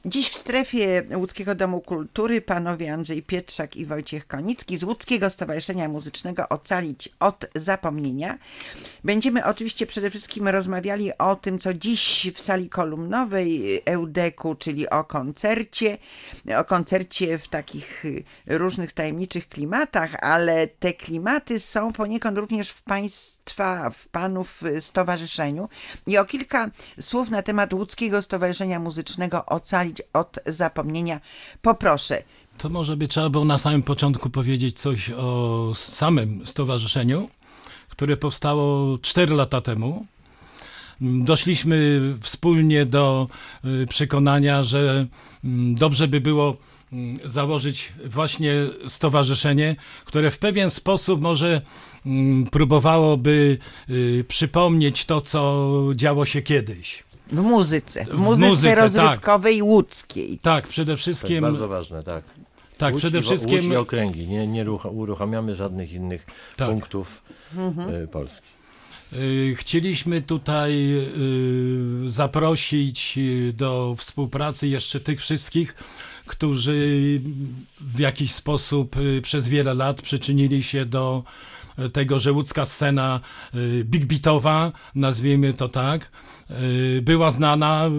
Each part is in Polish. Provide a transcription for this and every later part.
Dziś w strefie Łódzkiego Domu Kultury panowie Andrzej Pietrzak i Wojciech Konicki z Łódzkiego Stowarzyszenia Muzycznego Ocalić od Zapomnienia. Będziemy oczywiście przede wszystkim rozmawiali o tym, co dziś w sali kolumnowej EUDEK-u, czyli o koncercie w takich różnych tajemniczych klimatach, ale te klimaty są poniekąd również w panów stowarzyszeniu. I o kilka słów na temat Łódzkiego Stowarzyszenia Muzycznego Ocalić od Zapomnienia poproszę. To może by trzeba było na samym początku powiedzieć coś o samym stowarzyszeniu, które powstało 4 lata temu. Doszliśmy wspólnie do przekonania, że dobrze by było założyć właśnie stowarzyszenie, które w pewien sposób może próbowałoby przypomnieć to, co działo się kiedyś. W muzyce rozrywkowej tak. Łódzkiej. Tak, przede wszystkim. To jest bardzo ważne, tak. Tak, Łódź przede wszystkim. Łódź i okręgi. Nie uruchamiamy żadnych innych punktów Polski. Chcieliśmy tutaj zaprosić do współpracy jeszcze tych wszystkich, którzy w jakiś sposób przez wiele lat przyczynili się do tego, że łódzka scena big beatowa, nazwijmy to tak, była znana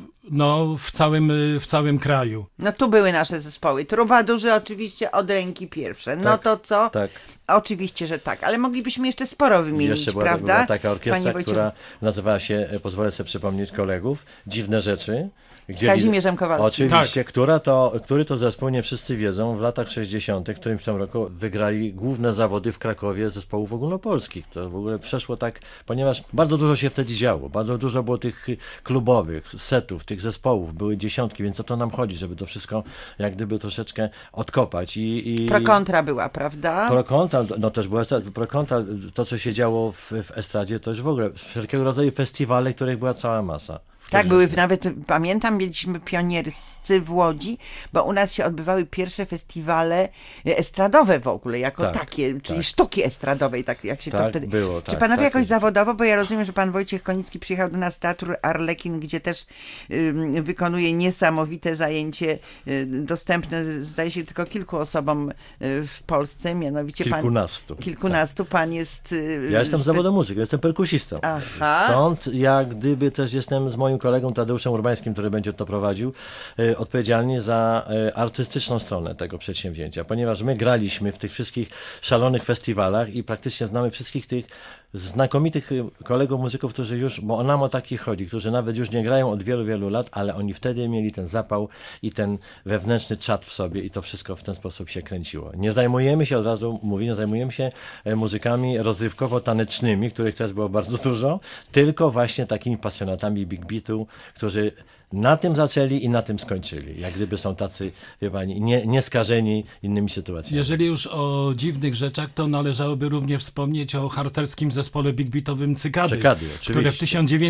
w całym kraju. No tu były nasze zespoły. Trubadurzy oczywiście od ręki pierwsze. No tak, to co? Tak. Oczywiście, że tak, ale moglibyśmy jeszcze sporo wymienić, prawda? Była taka orkiestra, która nazywała się, pozwolę sobie przypomnieć kolegów, Dziwne Rzeczy. Z Kazimierzem Kowalskim. Oczywiście, który to zespół, nie wszyscy wiedzą, w latach 60., w którymś tam roku wygrali główne zawody w Krakowie zespołów ogólnopolskich. To w ogóle przeszło tak, ponieważ bardzo dużo się wtedy działo, bardzo dużo było tych klubowych setów, tych zespołów, były dziesiątki, więc o to nam chodzi, żeby to wszystko jak gdyby troszeczkę odkopać. Pro-kontra była, prawda? Pro-kontra, no też była pro-kontra, to co się działo w estradzie, to już w ogóle wszelkiego rodzaju festiwale, których była cała masa. Tak, były nawet, pamiętam, byliśmy pionierscy w Łodzi, bo u nas się odbywały pierwsze festiwale estradowe w ogóle, jako takie, czyli sztuki estradowej, tak jak się to wtedy... było. Czy panowie jakoś zawodowo, bo ja rozumiem, że pan Wojciech Konicki przyjechał do nas z Teatru Arlekin, gdzie też wykonuje niesamowite zajęcie, dostępne zdaje się tylko kilku osobom w Polsce, mianowicie kilkunastu. Pan jest... Ja jestem z zawodu muzyka, jestem perkusistą. Aha. Stąd jak gdyby też jestem z moim kolegą Tadeuszem Urbańskim, który będzie to prowadził, odpowiedzialni za artystyczną stronę tego przedsięwzięcia, ponieważ my graliśmy w tych wszystkich szalonych festiwalach i praktycznie znamy wszystkich tych znakomitych kolegów muzyków, którzy już, bo nam o takich chodzi, którzy nawet już nie grają od wielu, wielu lat, ale oni wtedy mieli ten zapał i ten wewnętrzny czat w sobie i to wszystko w ten sposób się kręciło. Nie zajmujemy się, od razu mówię, nie zajmujemy się muzykami rozrywkowo-tanecznymi, których też było bardzo dużo, tylko właśnie takimi pasjonatami big beatu, którzy na tym zaczęli i na tym skończyli. Jak gdyby są tacy, wie pani, nieskażeni innymi sytuacjami. Jeżeli już o dziwnych rzeczach, to należałoby również wspomnieć o harcerskim zespole big beatowym Cykady, które w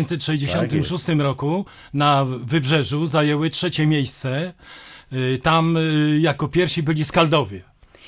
1966 roku na Wybrzeżu zajęły 3. miejsce. Tam jako pierwsi byli Skaldowie.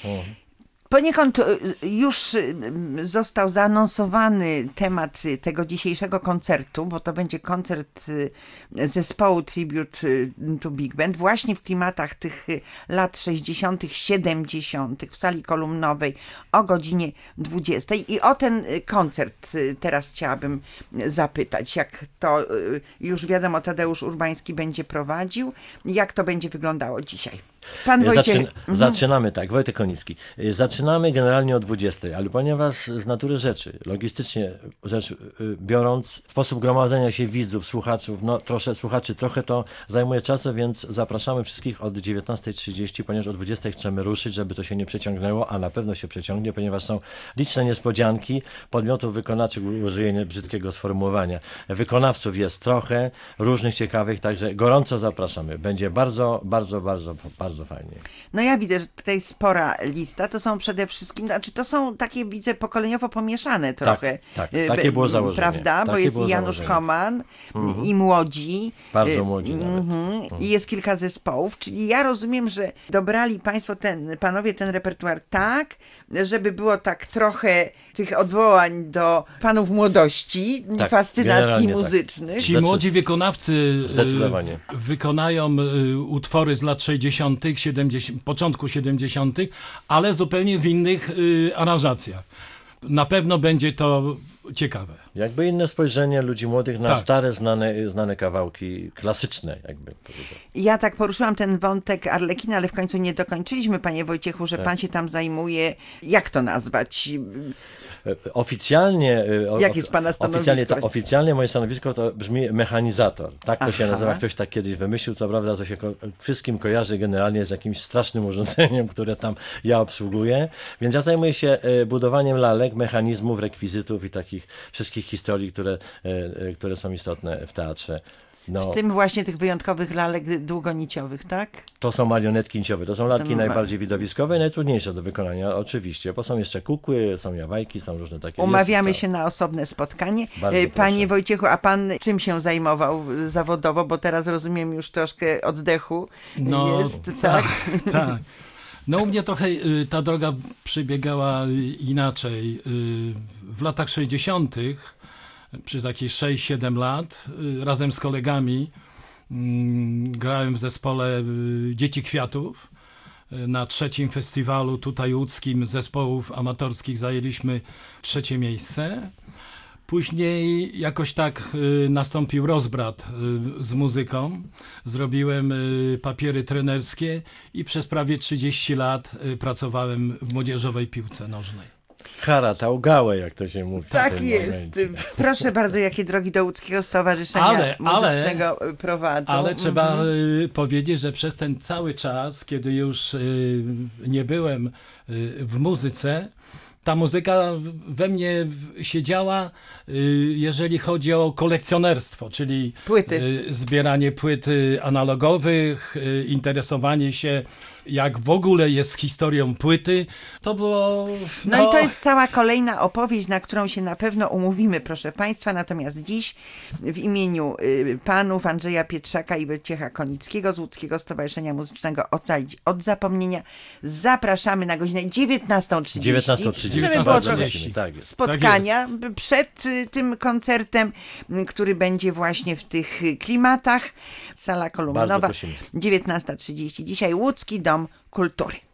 Poniekąd już został zaanonsowany temat tego dzisiejszego koncertu, bo to będzie koncert zespołu Tribute to Big Band właśnie w klimatach tych lat 60., 70. w sali kolumnowej o godzinie 20. I o ten koncert teraz chciałabym zapytać, jak to już wiadomo Tadeusz Urbański będzie prowadził, jak to będzie wyglądało dzisiaj. Pan Wojciech... Zaczynamy tak, Wojtek Konicki. Zaczynamy generalnie o 20, ale ponieważ z natury rzeczy, logistycznie rzecz biorąc, sposób gromadzenia się widzów, słuchaczów, trochę to zajmuje czasu, więc zapraszamy wszystkich od 19:30, ponieważ o 20 chcemy ruszyć, żeby to się nie przeciągnęło, a na pewno się przeciągnie, ponieważ są liczne niespodzianki podmiotów wykonawczych, użyję brzydkiego sformułowania. Wykonawców jest trochę, różnych ciekawych, także gorąco zapraszamy. Będzie bardzo, bardzo, bardzo, bardzo bardzo fajnie. No ja widzę, że tutaj spora lista, to są przede wszystkim, znaczy to są takie, widzę, pokoleniowo pomieszane trochę. tak, takie było założenie. Prawda, bo Takie jest było i Janusz założenie. Koman, i młodzi. Bardzo młodzi nawet. I jest kilka zespołów, czyli ja rozumiem, że dobrali państwo, panowie ten repertuar tak, żeby było tak trochę tych odwołań do panów młodości, Tak, fascynacji generalnie tak. muzycznych. Ci młodzi wykonawcy Zdecydowanie. wykonają utwory z lat 60., 70., początku 70., ale zupełnie w innych aranżacjach. Na pewno będzie to ciekawe. Jakby inne spojrzenie ludzi młodych na Tak. stare, znane kawałki klasyczne, jakby powiedział. Ja tak poruszyłam ten wątek Arlekina, ale w końcu nie dokończyliśmy, panie Wojciechu, że Tak. pan się tam zajmuje, jak to nazwać? Oficjalnie, Jakie jest pana stanowisko? oficjalnie moje stanowisko to brzmi mechanizator. Tak to się Aha. nazywa. Ktoś tak kiedyś wymyślił, co prawda to się wszystkim kojarzy generalnie z jakimś strasznym urządzeniem, które tam ja obsługuję. Więc ja zajmuję się budowaniem lalek, mechanizmów, rekwizytów i takich wszystkich historii, które są istotne w teatrze. No, W tym właśnie tych wyjątkowych lalek długoniciowych, tak? to są marionetki niciowe, to są lalki To najbardziej widowiskowe i najtrudniejsze do wykonania, oczywiście, bo są jeszcze kukły, są jawajki, są różne takie. Umawiamy jest się na osobne spotkanie. Bardzo Panie proszę. Wojciechu, a pan czym się zajmował zawodowo? Bo teraz rozumiem już troszkę oddechu jest, tak? Tak. No u mnie trochę ta droga przebiegała inaczej. W latach 60., przez jakieś 6-7 lat, razem z kolegami grałem w zespole Dzieci Kwiatów. Na 3. festiwalu tutaj łódzkim zespołów amatorskich zajęliśmy 3. miejsce. Później jakoś tak nastąpił rozbrat z muzyką. Zrobiłem papiery trenerskie i przez prawie 30 lat pracowałem w młodzieżowej piłce nożnej. Haratałgałe, jak to się mówi. w Tak tym jest. momencie. Proszę bardzo, jakie drogi do Łódzkiego Stowarzyszenia Muzycznego prowadzą. Ale trzeba powiedzieć, że przez ten cały czas, kiedy już nie byłem w muzyce, ta muzyka we mnie siedziała, jeżeli chodzi o kolekcjonerstwo, czyli Płyty. zbieranie płyt analogowych, interesowanie się, jak w ogóle jest historią płyty. To było... No i to jest cała kolejna opowieść, na którą się na pewno umówimy, proszę Państwa. Natomiast dziś w imieniu panów Andrzeja Pietrzaka i Wojciecha Konickiego z Łódzkiego Stowarzyszenia Muzycznego Ocalić od Zapomnienia zapraszamy na godzinę 19:30. 19:30. Żeby było trochę 19:30. Tak jest. spotkania przed tym koncertem, który będzie właśnie w tych klimatach. Sala Bardzo kolumnowa, prosimy. 19:30. Dzisiaj Łódzki Dom Kultury.